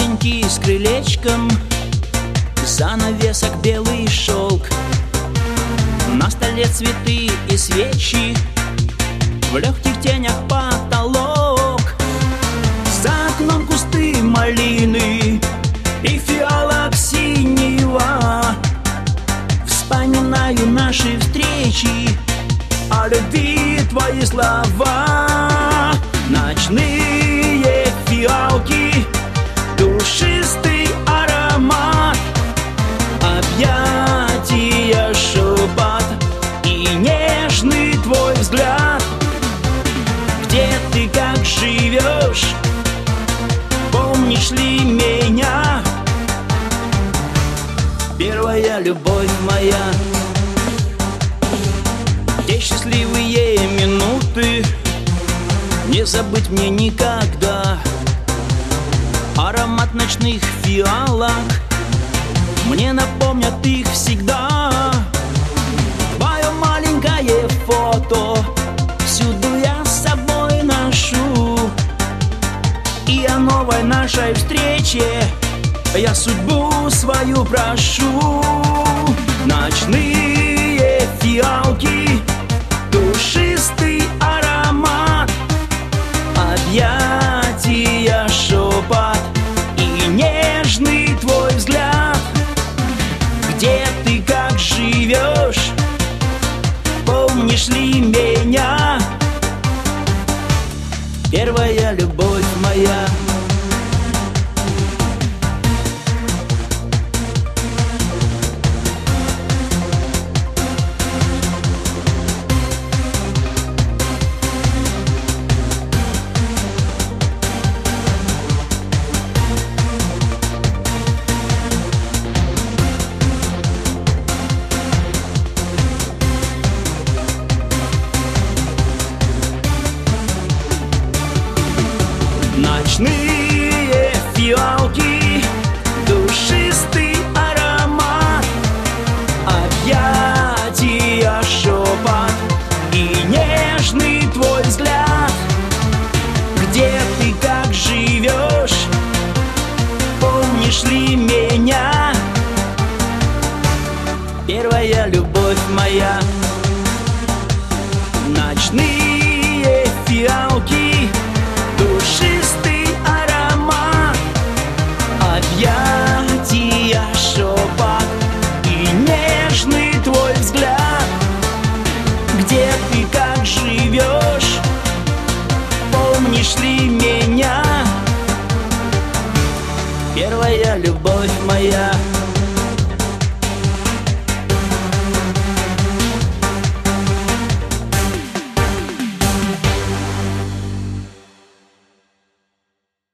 башенки с крылечком, занавесок белый шелк, на столе цветы и свечи, в легких тенях потолок. За окном кусты малины и фиалок синего. Вспоминаю наши встречи, о любви твои слова. Ночные фиалки, душистый аромат, объятия, шепот и нежный твой взгляд. Где ты, как живешь, помнишь ли меня? Первая любовь моя. Те счастливые минуты не забыть мне никогда. Аромат ночных фиалок мне напомнят их всегда. Твое маленькое фото всюду я с собой ношу, и о новой нашей встрече я судьбу свою прошу. Ночные фиалки, душистый аромат, объятия, шепот и нежный твой взгляд. Где ты, как живешь, помнишь ли меня? Первая любовь моя. Ночные фиалки, душистый аромат, объятия, шепот и нежный твой взгляд. Где ты, как живешь, помнишь ли меня? Первая любовь моя. Ночные фиалки, душистый аромат, объятия, шепот и нежный твой взгляд. Где ты, как живешь, помнишь ли меня? Первая любовь моя.